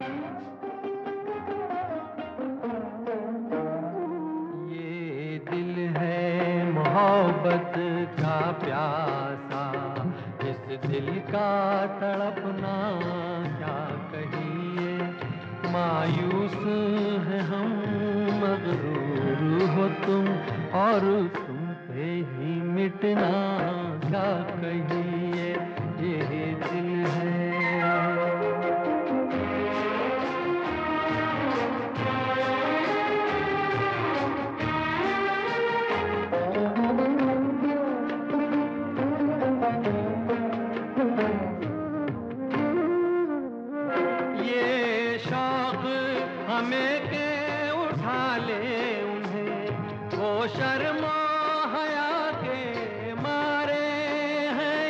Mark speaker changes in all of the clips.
Speaker 1: ये दिल है मोहब्बत का प्यासा, इस दिल का तड़पना क्या कहिए। मायूस है हम, मगरूर हो तुम, और तुम पे ही मिटना क्या कहिए। ये दिल है। ये शौक हमें के उठा ले उन्हें, वो शर्मा हया के मारे हैं।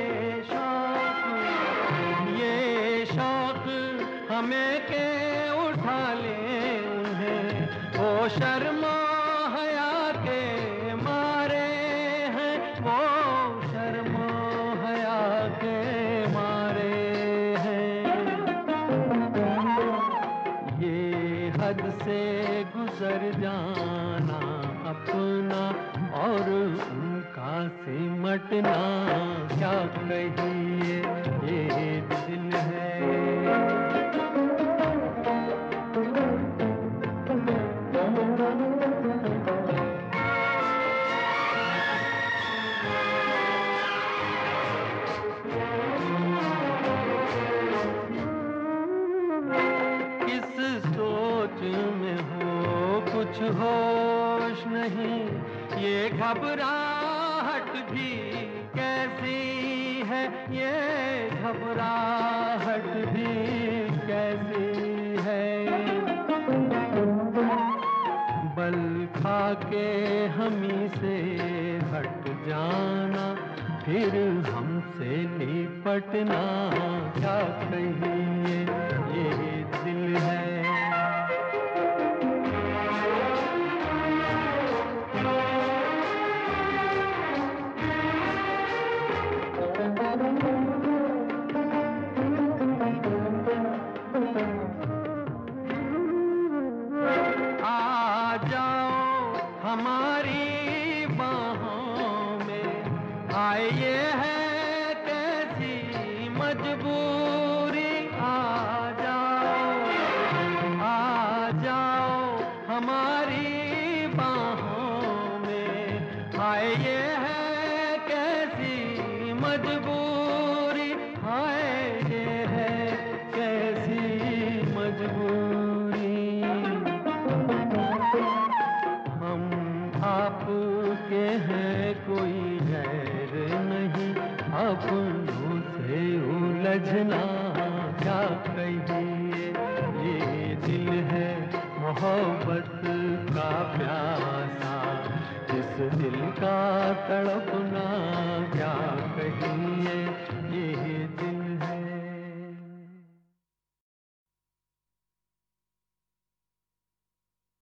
Speaker 1: ये शौक हमें के उठा ले उन्हें, वो शर्मा हया के मारे हैं। वो शर्मा हया के मारे हैं। ये हद से गुजर जाना अपना, और उनका सिमटना क्या कहिए। ये दिल है। किस सोच में हो कुछ होश नहीं, ये घबराहट भी कैसी है। ये घबराहट भी कैसी है। बल खा के हमी से हट जाना, फिर हमसे लिपटना क्या कहिए। ये दिल है। आ जाओ हमारी बाहों में, आए ये है कैसी मजबूरी। आ जाओ हमारी बाहों में, आए ये है कैसी मजबूरी। हाय ये है कैसी मजबूरी। हम आपके हैं, कोई गैर नहीं, अपनों से उलझना क्या कहिए। ये दिल है मोहब्बत का प्यासा, इस दिल का तड़पना